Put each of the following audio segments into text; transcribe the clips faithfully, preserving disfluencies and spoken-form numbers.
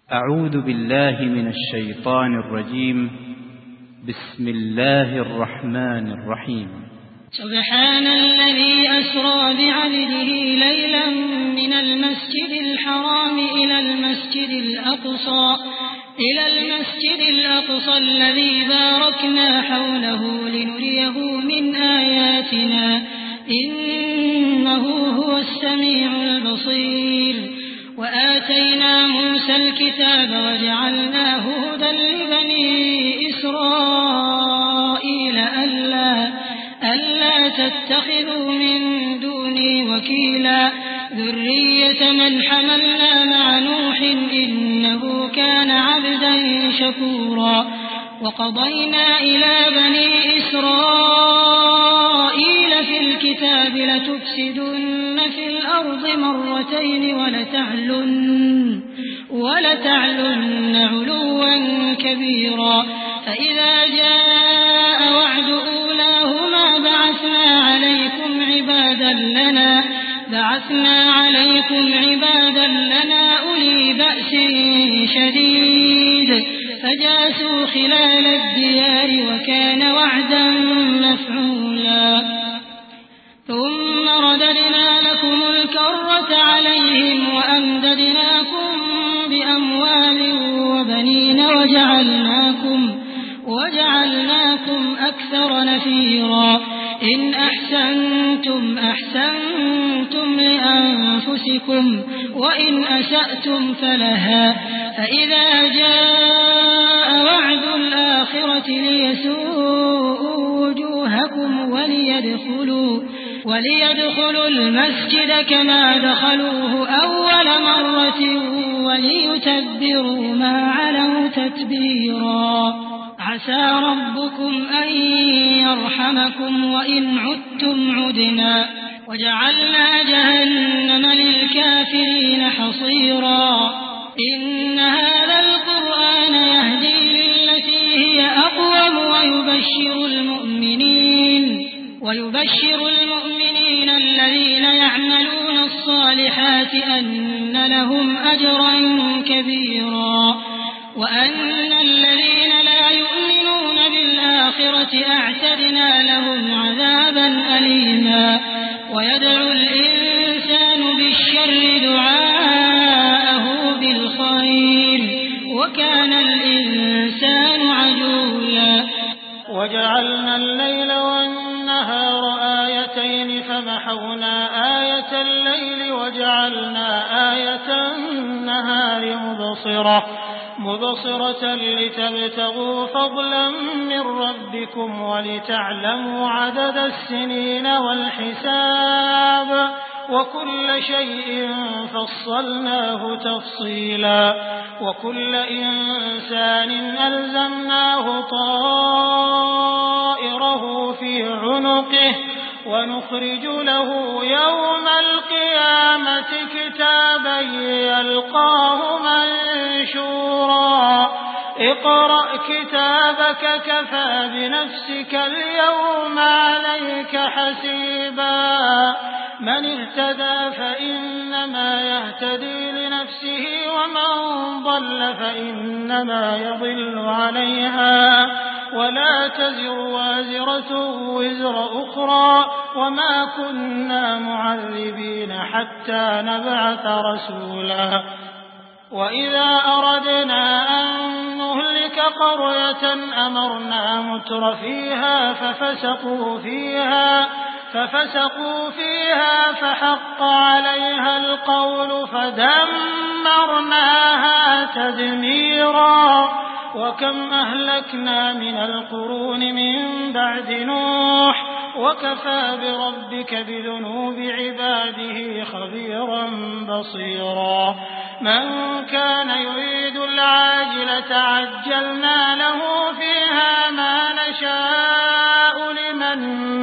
أعوذ بالله من الشيطان الرجيم. بسم الله الرحمن الرحيم. سبحان الذي أسرى بعبده ليلا من المسجد الحرام إلى المسجد الأقصى إلى المسجد الأقصى الذي باركنا حوله لنريه من آياتنا إنه هو السميع البصير. وآتينا موسى الكتاب وجعلناه هدى لبني إسرائيل ألا, ألا تتخذوا من دوني وكيلا ذرية من حملنا مع نوح إنه كان عبدا شكورا. وقضينا إلى بني إسرائيل في الكتاب لتفسدن في الأرض مرتين ولتعلن, ولتعلن علوا كبيرا. فإذا جاء وعد أولاهما بعثنا عليكم عبادا لنا بعثنا عليكم عبادا لنا أولي بأس شديد فجاسوا خلال الديار وكان وعدا مفعولا. ثم رددنا لكم الكرة عليهم وأمددناكم بأموال وبنين وجعلناكم, وجعلناكم أكثر نفيرا. إن أحسنتم أحسنتم لأنفسكم وإن أسأتم فلها. فإذا جاء وعد الآخرة ليسوءوا وجوهكم وليدخلوا, وليدخلوا المسجد كما دخلوه أول مرة وليتبروا ما علوا تتبيرا. عسى ربكم أن يرحمكم وإن عدتم عدنا وجعلنا جهنم للكافرين حصيرا. إن هذا القرآن يهدي للتي هي أقوم ويبشر المؤمنين, ويبشر المؤمنين الذين يعملون الصالحات أن لهم أجرا كبيرا وأن الذين لا يؤمنون بالآخرة أعتدنا لهم عذابا أليما. ويدعو الإنسان بالشر دعاءه بالخير وكان الإنسان عجولا. وجعلنا الليل والنهار آيتين فمحونا آية الليل وجعلنا آية النهار مبصرة مبصرة لتبتغوا فضلا من ربكم ولتعلموا عدد السنين والحساب وكل شيء فصلناه تفصيلا. وكل إنسان ألزمناه طائره في عنقه ونخرج له يوم القيامة كتابا يلقاه منشورا. اقرأ كتابك كفى بنفسك اليوم عليك حسيبا. من اهتدى فإنما يهتدي لنفسه ومن ضل فإنما يضل عليها ولا تزر وازرة وزر أخرى وما كنا معذبين حتى نبعث رسولا. وإذا أردنا أن نهلك قرية أمرنا متر فيها ففسقوا فيها ففسقوا فيها فحق عليها القول فدمرناها تدميرا. وكم أهلكنا من القرون من بعد نوح وكفى بربك بذنوب عباده خبيرا بصيرا. من كان يريد العاجلة عجلنا له فيها ما نشاء لمن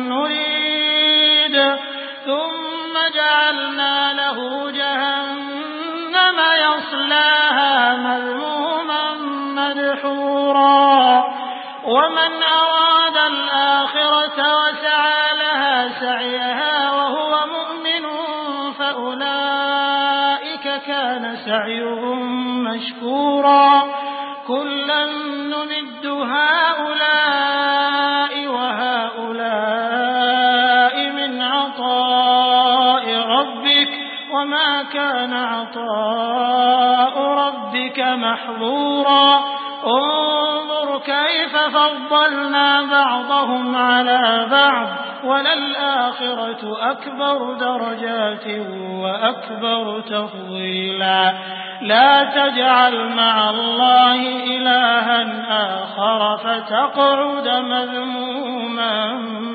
نريد ثم جعلنا له جهنم يصلاها مذموما مدحورا. ومن أراد الآخرة وسعى لها سعيها وهو مؤمن فأولئك كان سعيهم مشكورا كلا نمد هؤلاء وهؤلاء من عطاء ربك وما كان عطاء ربك محظورا انظر كيف فضلنا بعضهم على بعض وللآخرة أكبر درجات وأكبر تفضيلا لا تجعل مع الله إلها آخر فتقعد مذموما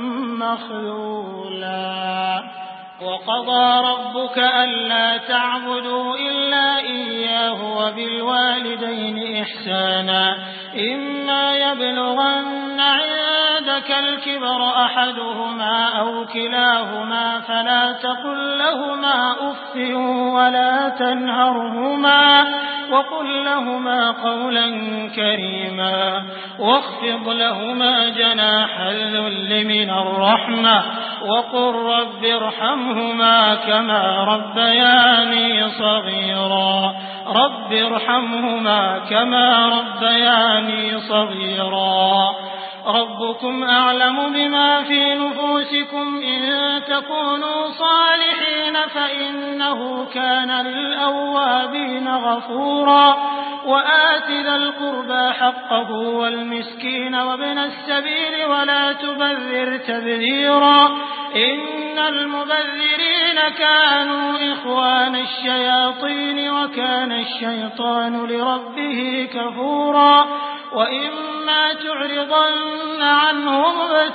مخذولا وقضى ربك ألا تعبدوا إلا إياه وبالوالدين إحسانا إما يبلغن عندك الكبر أحدهما أو كلاهما فلا تقل لهما أف ولا تنهرهما وقل لهما قولا كريما واخفض لهما جناح الذل من الرحمة وقل رب ارحمهما كما ربياني صغيرا رب ارحمهما كما ربياني صغيرا ربكم أعلم بما في نفوسكم إن تكونوا صالحين فإنه كان للأوابين غفورا وآت ذا القربى حقه والمسكين وابن السبيل ولا تبذر تبذيرا إن المبذرين كانوا إخوان الشياطين وكان الشيطان لربه كفورا وإما تعرضن عنهم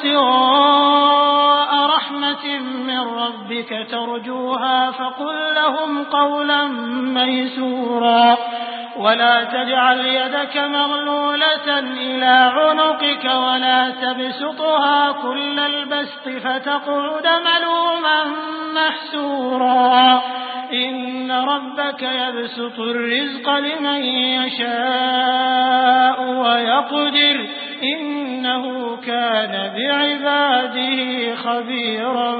ابتغاء رحمة من ربك ترجوها فقل لهم قولا ميسورا ولا تجعل يدك مغلولة إلى عنقك ولا تبسطها كل البسط فتقعد ملوما محسورا إن ربك يبسط الرزق لمن يشاء ويقدر إنه كان بعباده خبيرا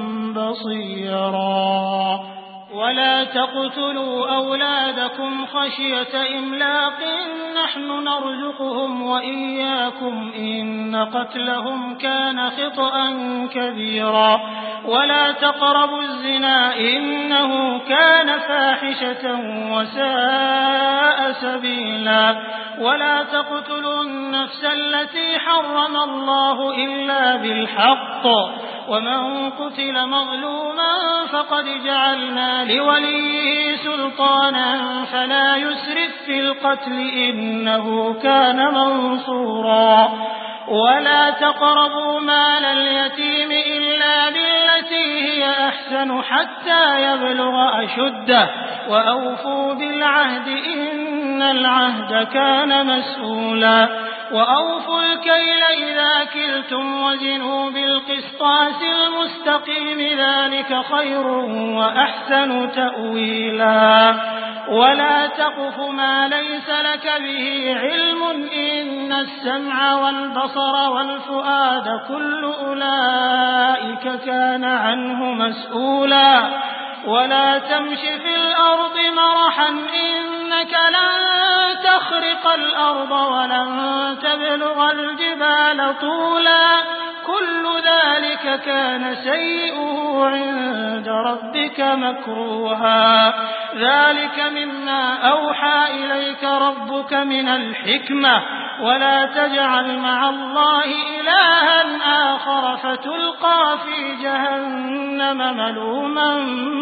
بصيرا ولا تقتلوا أولادكم خشية إملاق نحن نرزقهم وإياكم إن قتلهم كان خطأ كبيرا ولا تقربوا الزنا إنه كان فاحشة وساء سبيلا ولا تقتلوا النفس التي حرم الله إلا بالحق ومن قتل مظلوما فقد جعلنا لوليه سلطانا فلا يسرف في القتل إنه كان منصورا ولا تقربوا مال اليتيم إلا بالتي هي أحسن حتى يبلغ أشده وأوفوا بالعهد إن العهد كان مسؤولا وأوفوا الكيل إذا كلتم وزنوا بالقسطاس المستقيم ذلك خير وأحسن تأويلا ولا تقف ما ليس لك به علم إن السمع والبصر والفؤاد كل أولئك كان عنه مسؤولا ولا تمش في الأرض مرحا إنك لن تخرق الأرض ولن تبلغ الجبال طولا كل ذلك كان سيئه عند ربك مكروها ذلك مما أوحى إليك ربك من الحكمة ولا تجعل مع الله إلها آخر فتلقى في جهنم ملوما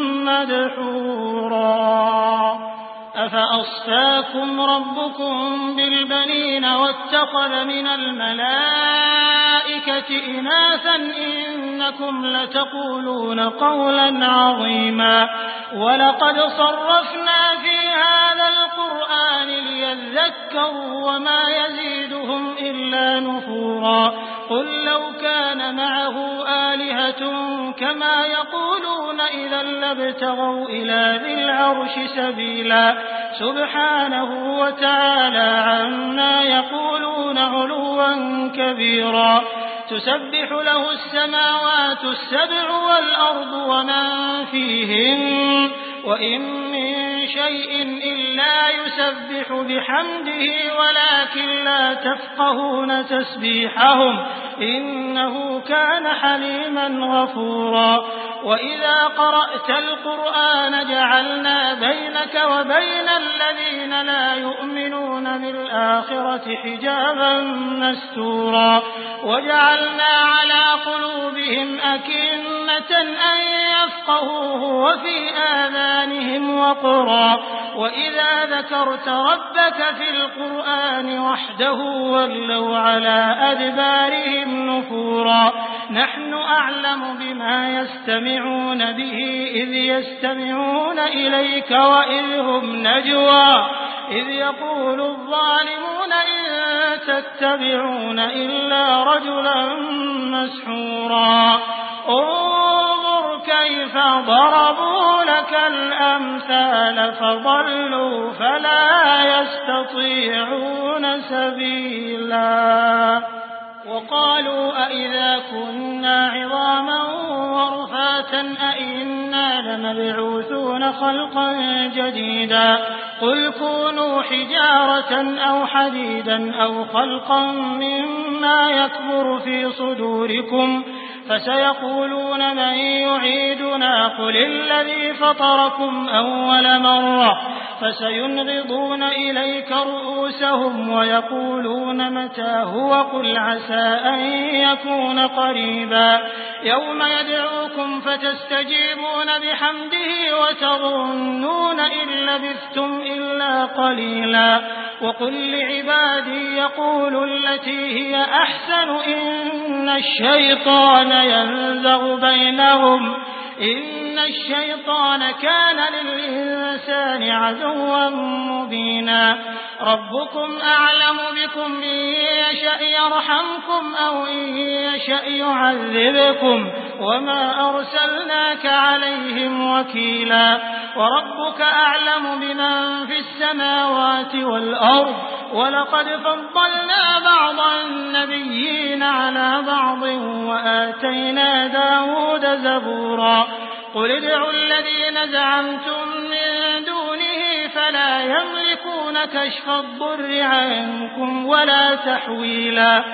مدحورا أفأصفاكم ربكم بالبنين واتخذ من الملائكة إناثا إنكم لتقولون قولا عظيما ولقد صرفنا في هذا القرآن ليذكروا وما يزيدهم إلا نفورا قل لو كان معه آلهة كما يقولون إذا لابتغوا إلى ذي العرش سبيلا سبحانه وتعالى عما يقولون علوا كبيرا تسبح له السماوات السبع والأرض ومن فيهن وإن من شيء إلا يسبح بحمده ولكن لا تفقهون تسبيحهم إنه كان حليما غفورا وإذا قرأت القرآن جعلنا بينك وبين الذين لا يؤمنون بالآخرة حجابا مستورا وجعلنا على قلوبهم أكنة أن يفقهوه وفي آذانهم وقرا وإذا ذكرت ربك في القرآن وحده ولوا على أدبارهم نفورا نحن أعلم بما يستمعون به إذ يستمعون إليك وإذ هم نجوى إذ يقول الظالمون إن تتبعون إلا رجلا مسحورا انظر كيف ضربوا لك الأمثال فضلوا فلا يستطيعون سبيلا وقالوا أئذا كنا عظاما ورفاتا أئنا لمبعوثون خلقا جديدا قل كونوا حجارة أو حديدا أو خلقا مما يكبر في صدوركم فسيقولون من يعيدنا قل الذي فطركم أول مرة فسينغضون إليك رؤوسهم ويقولون متى هو قل عسى أن يكون قريبا يوم يدعوكم فتستجيبون بحمده وتظنون إن لبثتم إلا قليلا وقل لعبادي يقولوا التي هي أحسن إن الشيطان ينزغ بينهم إن الشيطان كان للإنسان عدوا مبينا ربكم أعلم بكم إن يشأ يرحمكم أو إن يشأ يعذبكم وما أرسلناك عليهم وكيلا وربك أعلم بمن في السماوات والأرض ولقد فضلنا بعض النبيين على بعض وآتينا داود زبورا قل ادعوا الذين زعمتم من دونه فلا يملكون كشف الضر عنكم ولا تحويلا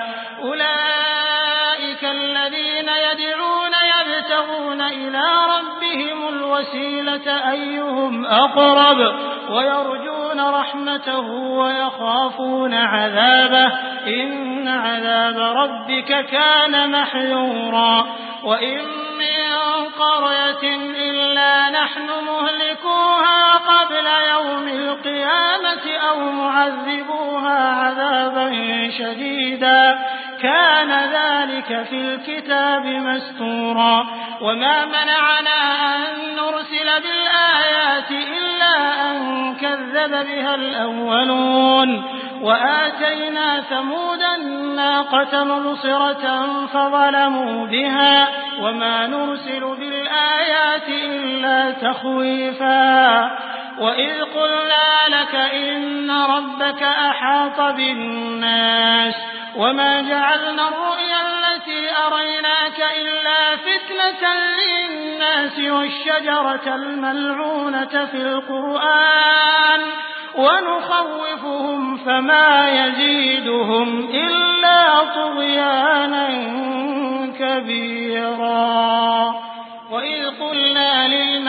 أولئك الذين يدعون يبتغون إلى ربهم الوسيلة أيهم أقرب ويرجون رحمته ويخافون عذابه إن عذاب ربك كان محذورا وإن من قرية إلا نحن مهلكوها قبل يوم القيامة أو معذبوها عذابا شديدا كان ذلك في الكتاب مستورا وما منعنا أن نرسل بالآيات إلا أن كذب بها الأولون وآتينا ثمود الناقة مبصرة فظلموا بها وما نرسل بالآيات إلا تخويفا وإذ قلنا لك إن ربك أحاط بالناس وما جعلنا الرؤيا التي أريناك إلا فتنة للناس والشجرة الملعونة في القرآن ونخوفهم فما يزيدهم إلا طغيانا كبيرا وإذ قلنا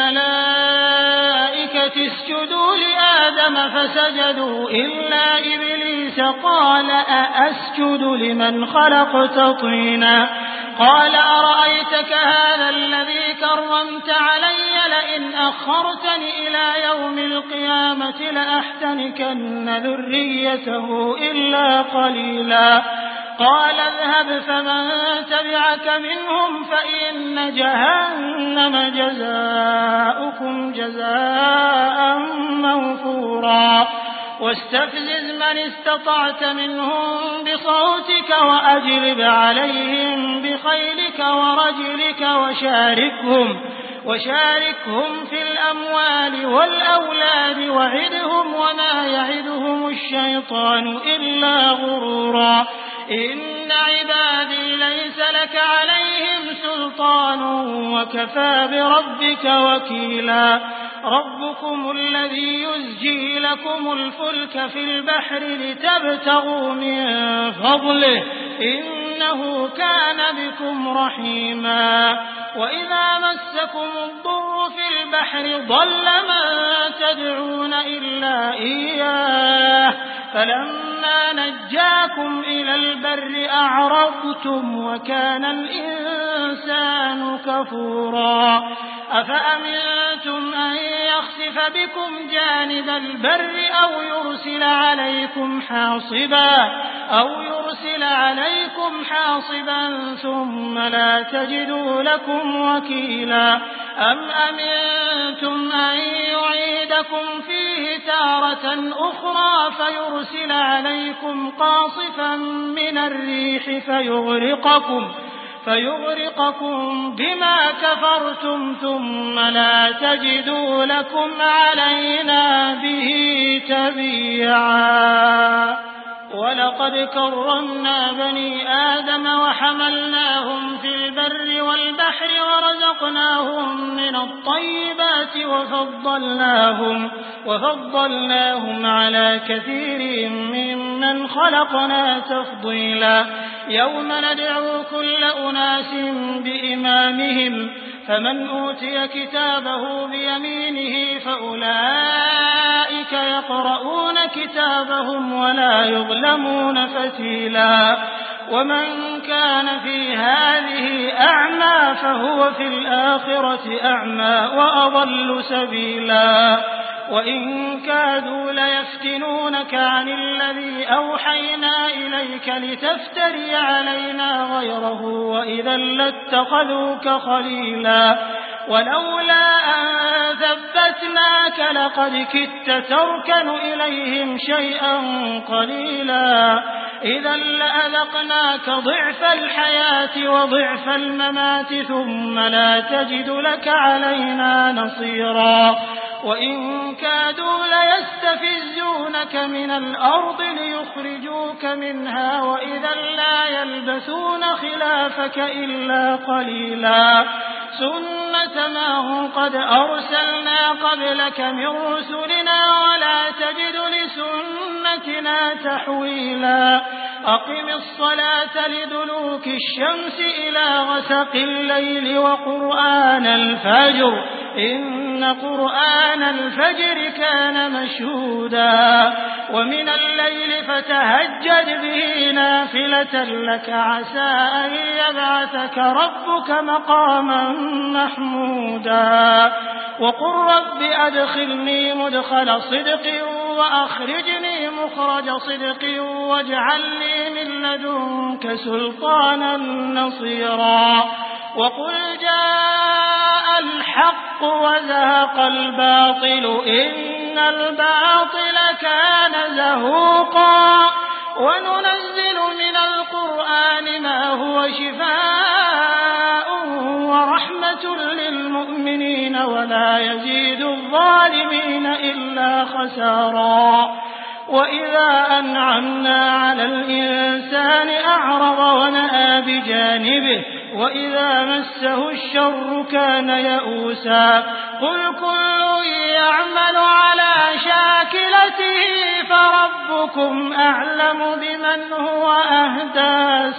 للملائكة اسجدوا لآدم فسجدوا إلا إبليس قال أأسجد لمن خلقت طينا قال أرأيتك هذا الذي كرمت علي لئن أخرتني إلى يوم القيامة لأحتنكن ذريته إلا قليلا قال اذهب فمن تبعك منهم فإن جهنم جزاؤكم جزاء موفورا واستفزز من استطعت منهم بصوتك وأجلب عليهم بخيلك ورجلك وشاركهم وشاركهم في الأموال والأولاد وعدهم وما يعدهم الشيطان إلا غرورا إن عبادي ليس لك عليهم سلطان وكفى بربك وكيلا ربكم الذي يزجي لكم الفلك في البحر لتبتغوا من فضله إنه كان بكم رحيما وإذا مسكم الضر في البحر ضل من تدعون إلا إياه فلما نجاكم إلى البر أعرضتم وكان الإنسان كفورا أفأمنتم أن يخسف بكم جانب البر أو يرسل عليكم حاصبا أو يرسل عليكم حاصبا ثم لا تجدوا لكم وكيلا أم أمنتم أن يعيدكم فيه تارة أخرى فيرسل عليكم قاصفا من الريح فيغرقكم فيغرقكم بما كفرتم ثم لا تجدوا لكم علينا به تبيعا ولقد كرمنا بني آدم وحملناهم في البر والبحر ورزقناهم من الطيبات وفضلناهم, وفضلناهم على كثير ممن خلقنا تفضيلا يوم ندعو كل أناس بإمامهم فمن أوتي كتابه بيمينه فأولئك يقرؤون كتابهم ولا يظلمون فتيلا ومن كان في هذه أعمى فهو في الآخرة أعمى وأضل سبيلا وإن كادوا ليفتنونك عن الذي أوحينا إليك لتفتري علينا غيره وإذا لاتخذوك خليلا ولولا أن ثبتناك لقد كدت تركن إليهم شيئا قليلا إذا لأذقناك ضعف الحياة وضعف الممات ثم لا تجد لك علينا نصيرا وإن كادوا ليستفزونك من الأرض ليخرجوك منها وإذا لا يلبثون خلافك إلا قليلا سنة ما هم قد أرسلنا قبلك من رسلنا ولا تجد لسنتنا تحويلا أقم الصلاة لدلوك الشمس إلى غسق الليل وقرآن الفجر إن قرآن الفجر كان مشهودا ومن الليل فتهجد به نافلة لك عسى أن يبعثك ربك مقاما محمودا وقل رب أدخلني مدخل صدق وأخرجني مخرج صدق واجعل لي من لدنك سلطانا نصيرا وقل جاء الحق وزهق الباطل إن الباطل كان زهوقا وننزل من القرآن ما هو شفاء ورحمة للمؤمنين ولا يزيد الظالمين إلا خسارا وإذا أنعمنا على الإنسان أعرض ونأى بجانبه وإذا مسه الشر كان يئوسا قل كل يعمل على شاكلته فربكم أعلم بمن هو أهدى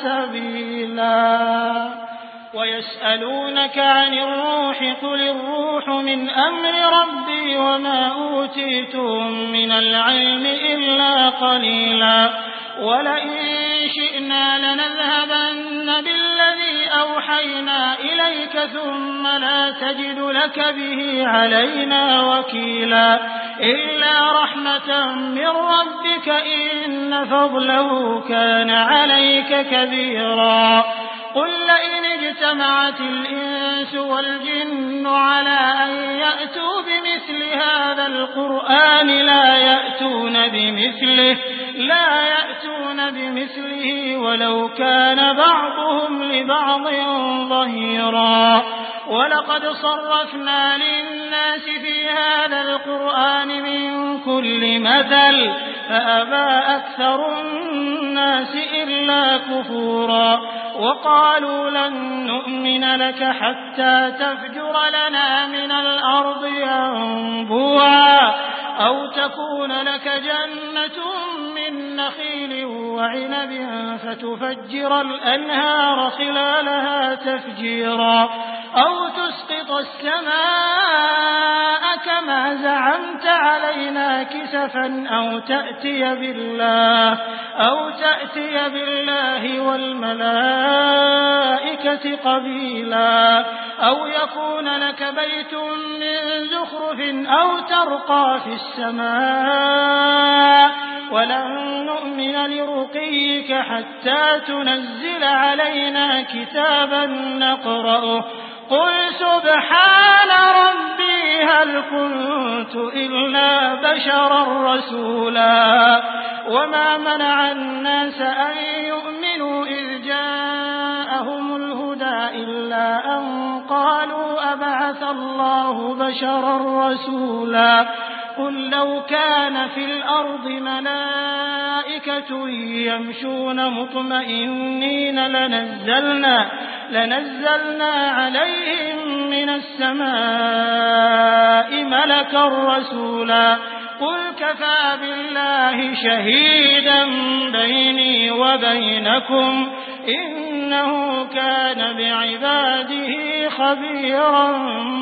سبيلا ويسألونك عن الروح قل الروح من أمر ربي وما أوتيتم من العلم إلا قليلا ولئن شئنا لنذهبن بالذي أوحينا إليك ثم لا تجد لك به علينا وكيلا إلا رحمة من ربك إن فضله كان عليك كبيرا قل لئن اجتمعت الإنس والجن على أن يأتوا بمثل هذا القرآن لا يأتون بمثله لا يأتون بمثله ولو كان بعضهم لبعض ظهيرا ولقد صرفنا للناس في هذا القرآن من كل مثل فأبى أكثر الناس إلا كفورا وقالوا لن نؤمن لك حتى تفجر لنا من الأرض ينبوعا أو تكون لك جنة من نخيل وعنب فتفجر الأنهار خلالها تفجيرا أو تسقط السماء كما زعمت علينا كسفا أو تأتي بالله أو تأتي بالله والملائكة قبيلا أو يكون لك بيت من زخرف أو ترقى في السماء ولن نؤمن لرقيك حتى تنزل علينا كتابا نقرأه قل سبحان ربي هل كنت إلا بشرا رسولا وما منع الناس أن يؤمنوا إذ جاءهم الهدى إلا أن قالوا أبعث الله بشرا رسولا قل لو كان في الأرض ملائكة يمشون مطمئنين لنزلنا, لنزلنا عليهم من السماء ملكا رسولا قل كفى بالله شهيدا بيني وبينكم إنه كان بعباده خبيرا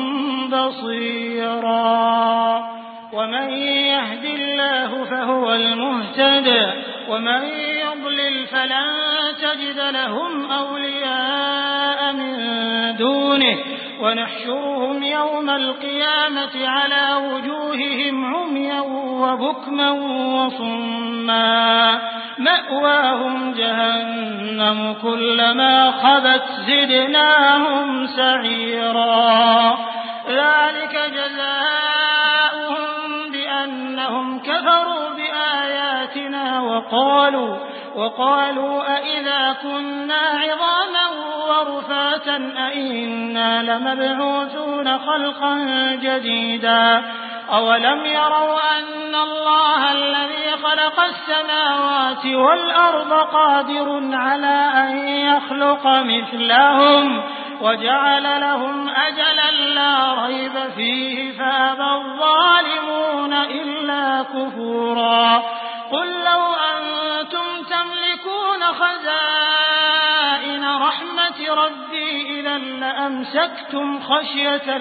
بصيرا ومن يهد الله فهو المهتد ومن يضلل فلن تجد لهم أولياء من دونه ونحشرهم يوم القيامة على وجوههم عميا وبكما وصما مأواهم جهنم كلما خبت زدناهم سعيرا ذلك جزاؤهم بأنهم كفروا بآياتنا وقالوا وقالوا أئذا كنا عظاما ورفاتا أئنا لمبعوثون خلقا جديدا أولم يروا أن الله الذي خلق السماوات والأرض قادر على أن يخلق مثلهم وجعل لهم أجلا لا ريب فيه فأبى الظالمون إلا كفورا قل لو أنتم تملكون خزائن رحمة ربي إذا لأمسكتم خشية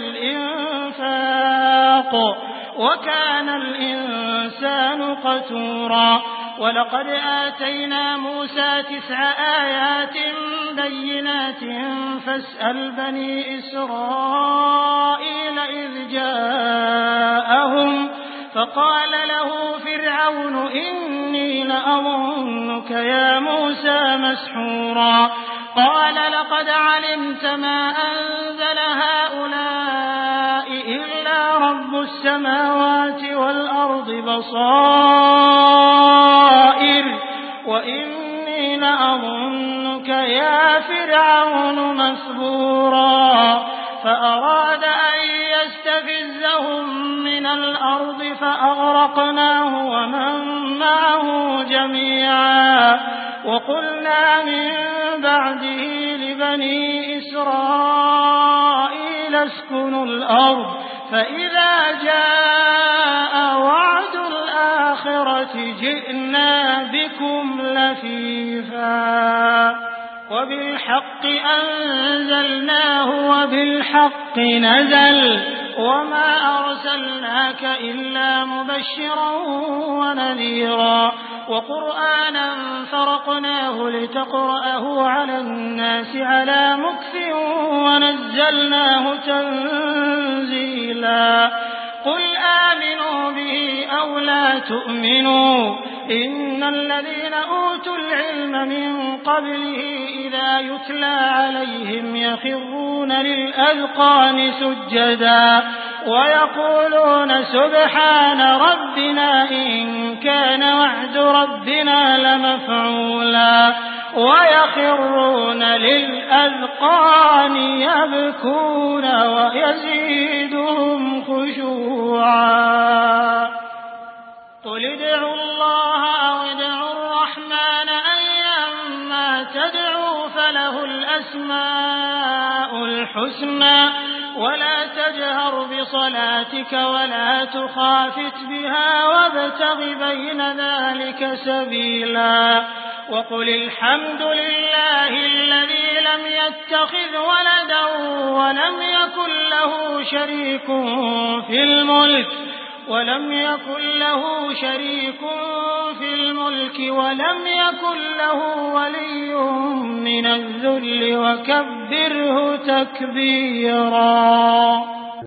الإنفاق وكان الإنسان قتورا ولقد آتينا موسى تسع آيات بينات فاسأل بني إسرائيل إذ جاءهم فقال له فرعون إني لأظنك يا موسى مسحورا قال لقد علمت ما أنزل هؤلاء إلا رب السماوات والأرض بصائر وإني لأظنك يا فرعون مثبورا فأراد أن يستفزهم من الأرض فأغرقناه ومن معه جميعا وقلنا من بعده لبني إسرائيل اسكنوا الأرض فإذا جاء وعد الآخرة جئنا بكم لفيفا وبالحق أنزلناه وبالحق نزل وما أرسلناك إلا مبشرا ونذيرا وقرآنا فرقناه لتقرأه على الناس على مكث ونزلناه تنزيلا قل آمنوا به أو لا تؤمنوا إن الذين أوتوا العلم من قبله إذا يتلى عليهم يخرون للأذقان سجدا ويقولون سبحان ربنا إن كان وعد ربنا لمفعولا ويخرون للأذقان يبكون ويزيدهم خشوعا قل ادعوا الله الْأَسْمَاءُ الْحُسْنَى ولا تجهر بصلاتك ولا تخافت بها وابتغ بين ذلك سبيلا وقل الحمد لله الذي لم يتخذ ولدا ولم يكن له شريك في الملك ولم يكن له شريك في الملك ولم يكن له ولي من الذل وكبره تكبيرا.